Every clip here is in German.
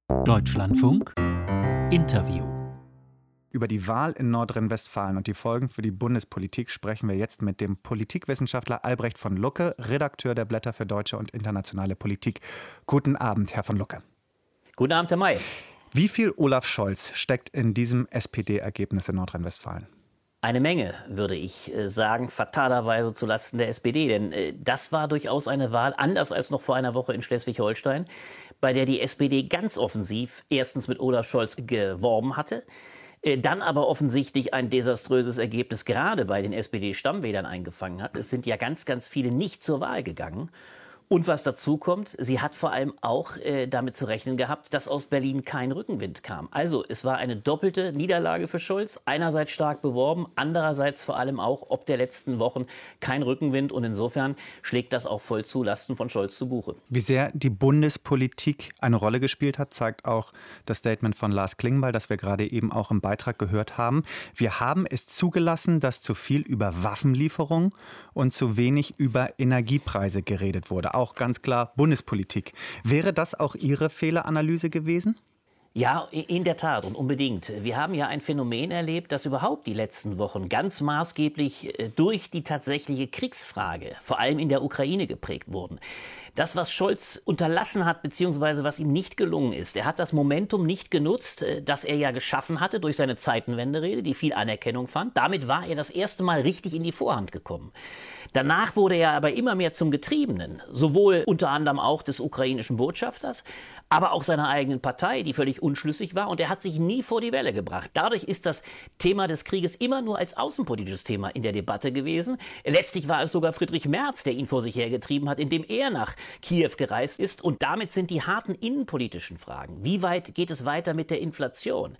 Deutschlandfunk Interview. Über die Wahl in Nordrhein-Westfalen und die Folgen für die Bundespolitik sprechen wir jetzt mit dem Politikwissenschaftler Albrecht von Lucke, Redakteur der Blätter für deutsche und internationale Politik. Guten Abend, Herr von Lucke. Guten Abend, Herr May. Wie viel Olaf Scholz steckt in diesem SPD-Ergebnis in Nordrhein-Westfalen? Eine Menge, würde ich sagen, fatalerweise zulasten der SPD. Denn das war durchaus eine Wahl, anders als noch vor einer Woche in Schleswig-Holstein, bei der die SPD ganz offensiv erstens mit Olaf Scholz geworben hatte, dann aber offensichtlich ein desaströses Ergebnis gerade bei den SPD-Stammwählern eingefangen hat. Es sind ja ganz, ganz viele nicht zur Wahl gegangen. Und was dazu kommt, sie hat vor allem auch damit zu rechnen gehabt, dass aus Berlin kein Rückenwind kam. Also es war eine doppelte Niederlage für Scholz. Einerseits stark beworben, andererseits vor allem auch ob der letzten Wochen kein Rückenwind. Und insofern schlägt das auch voll zu Lasten von Scholz zu Buche. Wie sehr die Bundespolitik eine Rolle gespielt hat, zeigt auch das Statement von Lars Klingbeil, das wir gerade eben auch im Beitrag gehört haben. Wir haben es zugelassen, dass zu viel über Waffenlieferungen und zu wenig über Energiepreise geredet wurde. Auch ganz klar Bundespolitik. Wäre das auch Ihre Fehleranalyse gewesen? Ja, in der Tat und unbedingt. Wir haben ja ein Phänomen erlebt, das überhaupt die letzten Wochen ganz maßgeblich durch die tatsächliche Kriegsfrage, vor allem in der Ukraine, geprägt wurden. Das, was Scholz unterlassen hat, beziehungsweise was ihm nicht gelungen ist, er hat das Momentum nicht genutzt, das er ja geschaffen hatte durch seine Zeitenwenderede, die viel Anerkennung fand. Damit war er das erste Mal richtig in die Vorhand gekommen. Danach wurde er aber immer mehr zum Getriebenen, sowohl unter anderem auch des ukrainischen Botschafters, aber auch seiner eigenen Partei, die völlig unschlüssig war, und er hat sich nie vor die Welle gebracht. Dadurch ist das Thema des Krieges immer nur als außenpolitisches Thema in der Debatte gewesen. Letztlich war es sogar Friedrich Merz, der ihn vor sich hergetrieben hat, indem er nach Kiew gereist ist. Und damit sind die harten innenpolitischen Fragen. Wie weit geht es weiter mit der Inflation?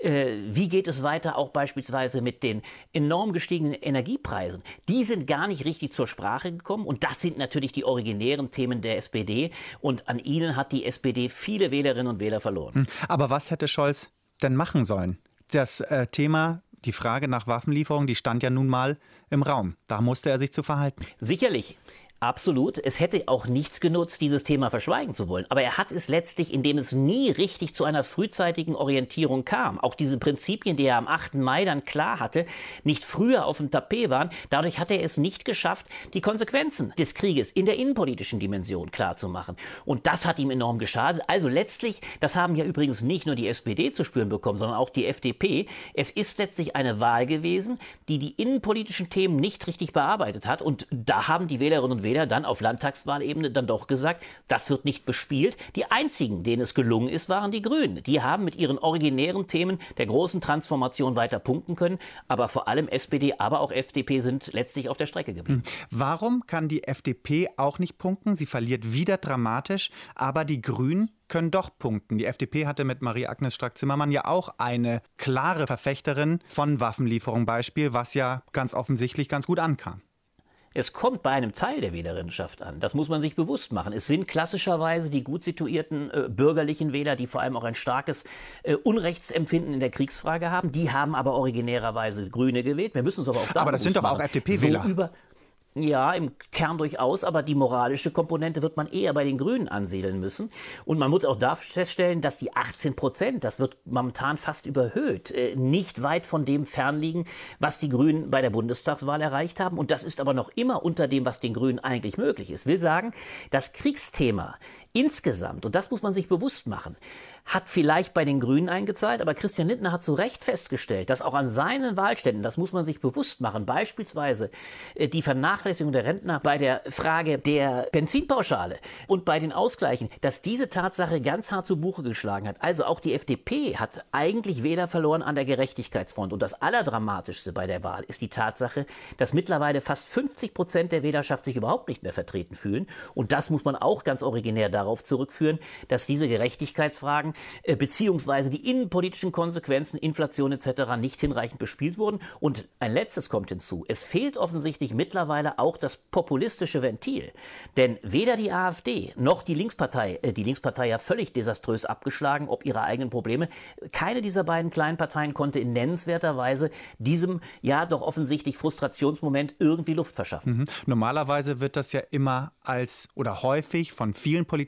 Wie geht es weiter auch beispielsweise mit den enorm gestiegenen Energiepreisen? Die sind gar nicht richtig zur Sprache gekommen. Und das sind natürlich die originären Themen der SPD. Und an ihnen hat die SPD viele Wählerinnen und Wähler verloren. Aber was hätte Scholz denn machen sollen? Das Thema, die Frage nach Waffenlieferungen, die stand ja nun mal im Raum. Da musste er sich zu verhalten. Sicherlich. Absolut. Es hätte auch nichts genutzt, dieses Thema verschweigen zu wollen. Aber er hat es letztlich, indem es nie richtig zu einer frühzeitigen Orientierung kam. Auch diese Prinzipien, die er am 8. Mai dann klar hatte, nicht früher auf dem Tapet waren. Dadurch hat er es nicht geschafft, die Konsequenzen des Krieges in der innenpolitischen Dimension klarzumachen. Und das hat ihm enorm geschadet. Also letztlich, das haben ja übrigens nicht nur die SPD zu spüren bekommen, sondern auch die FDP. Es ist letztlich eine Wahl gewesen, die die innenpolitischen Themen nicht richtig bearbeitet hat. Und da haben die Wählerinnen und Wähler dann auf Landtagswahlebene dann doch gesagt, das wird nicht bespielt. Die einzigen, denen es gelungen ist, waren die Grünen. Die haben mit ihren originären Themen der großen Transformation weiter punkten können. Aber vor allem SPD, aber auch FDP sind letztlich auf der Strecke geblieben. Warum kann die FDP auch nicht punkten? Sie verliert wieder dramatisch, aber die Grünen können doch punkten. Die FDP hatte mit Marie-Agnes Strack-Zimmermann ja auch eine klare Verfechterin von Waffenlieferung Beispiel, was ja ganz offensichtlich ganz gut ankam. Es kommt bei einem Teil der Wählerinnenschaft an. Das muss man sich bewusst machen. Es sind klassischerweise die gut situierten bürgerlichen Wähler, die vor allem auch ein starkes Unrechtsempfinden in der Kriegsfrage haben. Die haben aber originärerweise Grüne gewählt. Wir müssen uns aber auch da Aber das sind doch auch FDP-Wähler. Ja, im Kern durchaus, aber die moralische Komponente wird man eher bei den Grünen ansiedeln müssen. Und man muss auch da feststellen, dass die 18%, das wird momentan fast überhöht, nicht weit von dem fernliegen, was die Grünen bei der Bundestagswahl erreicht haben. Und das ist aber noch immer unter dem, was den Grünen eigentlich möglich ist. Ich will sagen, das Kriegsthema insgesamt, und das muss man sich bewusst machen, hat vielleicht bei den Grünen eingezahlt, aber Christian Lindner hat zu Recht festgestellt, dass auch an seinen Wahlständen, das muss man sich bewusst machen, beispielsweise die Vernachlässigung der Rentner bei der Frage der Benzinpauschale und bei den Ausgleichen, dass diese Tatsache ganz hart zu Buche geschlagen hat. Also auch die FDP hat eigentlich Wähler verloren an der Gerechtigkeitsfront. Und das Allerdramatischste bei der Wahl ist die Tatsache, dass mittlerweile fast 50% der Wählerschaft sich überhaupt nicht mehr vertreten fühlen. Und das muss man auch ganz originär darauf zurückführen, dass diese Gerechtigkeitsfragen beziehungsweise die innenpolitischen Konsequenzen, Inflation etc. nicht hinreichend bespielt wurden. Und ein letztes kommt hinzu. Es fehlt offensichtlich mittlerweile auch das populistische Ventil. Denn weder die AfD noch die Linkspartei ja völlig desaströs abgeschlagen, ob ihrer eigenen Probleme, keine dieser beiden kleinen Parteien konnte in nennenswerter Weise diesem ja doch offensichtlich Frustrationsmoment irgendwie Luft verschaffen. Normalerweise wird das ja immer als oder häufig von vielen Politikern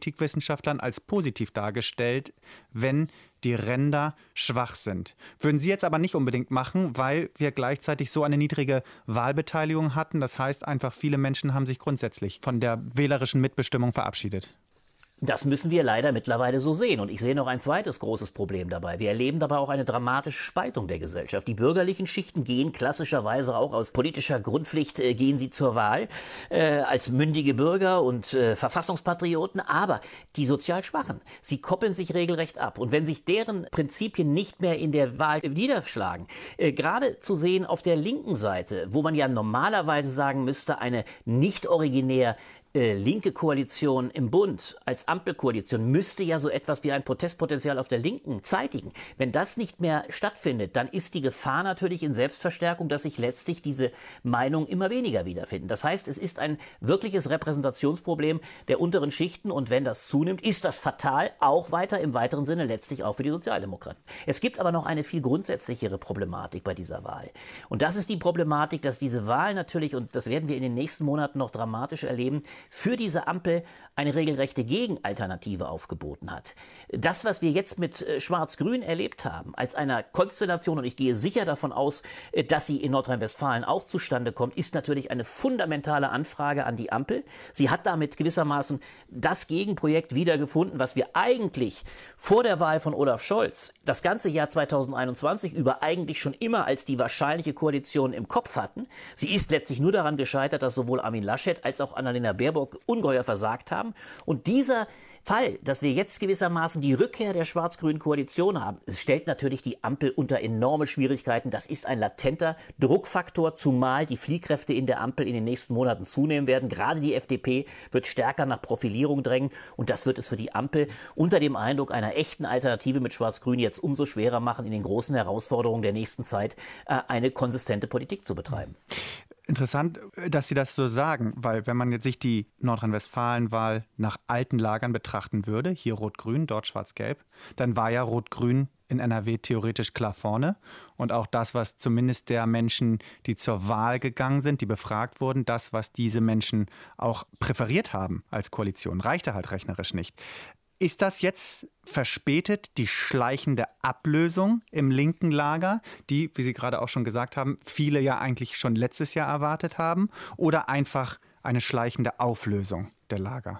Politikwissenschaftlern als positiv dargestellt, wenn die Ränder schwach sind. Würden Sie jetzt aber nicht unbedingt machen, weil wir gleichzeitig so eine niedrige Wahlbeteiligung hatten. Das heißt einfach, viele Menschen haben sich grundsätzlich von der wählerischen Mitbestimmung verabschiedet. Das müssen wir leider mittlerweile so sehen. Und ich sehe noch ein zweites großes Problem dabei. Wir erleben dabei auch eine dramatische Spaltung der Gesellschaft. Die bürgerlichen Schichten gehen klassischerweise auch aus politischer Grundpflicht, gehen sie zur Wahl als mündige Bürger und Verfassungspatrioten. Aber die sozial Schwachen, sie koppeln sich regelrecht ab. Und wenn sich deren Prinzipien nicht mehr in der Wahl niederschlagen, gerade zu sehen auf der linken Seite, wo man ja normalerweise sagen müsste, eine nicht originär linke Koalition im Bund als Ampelkoalition müsste ja so etwas wie ein Protestpotenzial auf der Linken zeitigen. Wenn das nicht mehr stattfindet, dann ist die Gefahr natürlich in Selbstverstärkung, dass sich letztlich diese Meinungen immer weniger wiederfinden. Das heißt, es ist ein wirkliches Repräsentationsproblem der unteren Schichten und wenn das zunimmt, ist das fatal, auch weiter im weiteren Sinne letztlich auch für die Sozialdemokraten. Es gibt aber noch eine viel grundsätzlichere Problematik bei dieser Wahl. Und das ist die Problematik, dass diese Wahl natürlich, und das werden wir in den nächsten Monaten noch dramatisch erleben, für diese Ampel eine regelrechte Gegenalternative aufgeboten hat. Das, was wir jetzt mit Schwarz-Grün erlebt haben, als einer Konstellation, und ich gehe sicher davon aus, dass sie in Nordrhein-Westfalen auch zustande kommt, ist natürlich eine fundamentale Anfrage an die Ampel. Sie hat damit gewissermaßen das Gegenprojekt wiedergefunden, was wir eigentlich vor der Wahl von Olaf Scholz das ganze Jahr 2021 über eigentlich schon immer als die wahrscheinliche Koalition im Kopf hatten. Sie ist letztlich nur daran gescheitert, dass sowohl Armin Laschet als auch Annalena Baerbock ungeheuer versagt haben. Und dieser Fall, dass wir jetzt gewissermaßen die Rückkehr der schwarz-grünen Koalition haben, es stellt natürlich die Ampel unter enorme Schwierigkeiten. Das ist ein latenter Druckfaktor, zumal die Fliehkräfte in der Ampel in den nächsten Monaten zunehmen werden. Gerade die FDP wird stärker nach Profilierung drängen und das wird es für die Ampel unter dem Eindruck einer echten Alternative mit Schwarz-Grün jetzt umso schwerer machen, in den großen Herausforderungen der nächsten Zeit eine konsistente Politik zu betreiben. Interessant, dass Sie das so sagen, weil wenn man jetzt sich die Nordrhein-Westfalen-Wahl nach alten Lagern betrachten würde, hier Rot-Grün, dort Schwarz-Gelb, dann war ja Rot-Grün in NRW theoretisch klar vorne. Und auch das, was zumindest der Menschen, die zur Wahl gegangen sind, die befragt wurden, das, was diese Menschen auch präferiert haben als Koalition, reichte halt rechnerisch nicht. Ist das jetzt verspätet die schleichende Ablösung im linken Lager, die, wie Sie gerade auch schon gesagt haben, viele ja eigentlich schon letztes Jahr erwartet haben, oder einfach eine schleichende Auflösung der Lager?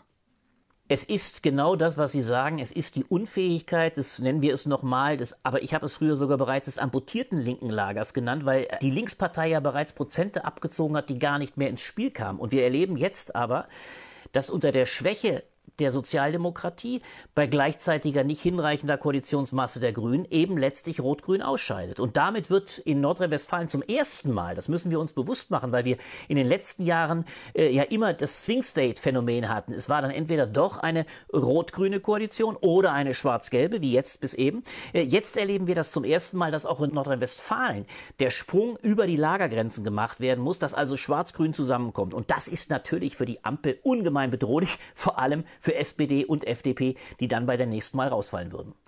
Es ist genau das, was Sie sagen. Es ist die Unfähigkeit, das nennen wir es nochmal, aber ich habe es früher sogar bereits des amputierten linken Lagers genannt, weil die Linkspartei ja bereits Prozente abgezogen hat, die gar nicht mehr ins Spiel kamen. Und wir erleben jetzt aber, dass unter der Schwäche der Sozialdemokratie bei gleichzeitiger nicht hinreichender Koalitionsmasse der Grünen eben letztlich Rot-Grün ausscheidet. Und damit wird in Nordrhein-Westfalen zum ersten Mal, das müssen wir uns bewusst machen, weil wir in den letzten Jahren ja immer das Swing-State-Phänomen hatten. Es war dann entweder doch eine rot-grüne Koalition oder eine schwarz-gelbe, wie jetzt bis eben. Jetzt erleben wir das zum ersten Mal, dass auch in Nordrhein-Westfalen der Sprung über die Lagergrenzen gemacht werden muss, dass also schwarz-grün zusammenkommt. Und das ist natürlich für die Ampel ungemein bedrohlich, vor allem für SPD und FDP, die dann bei der nächsten Mal rausfallen würden.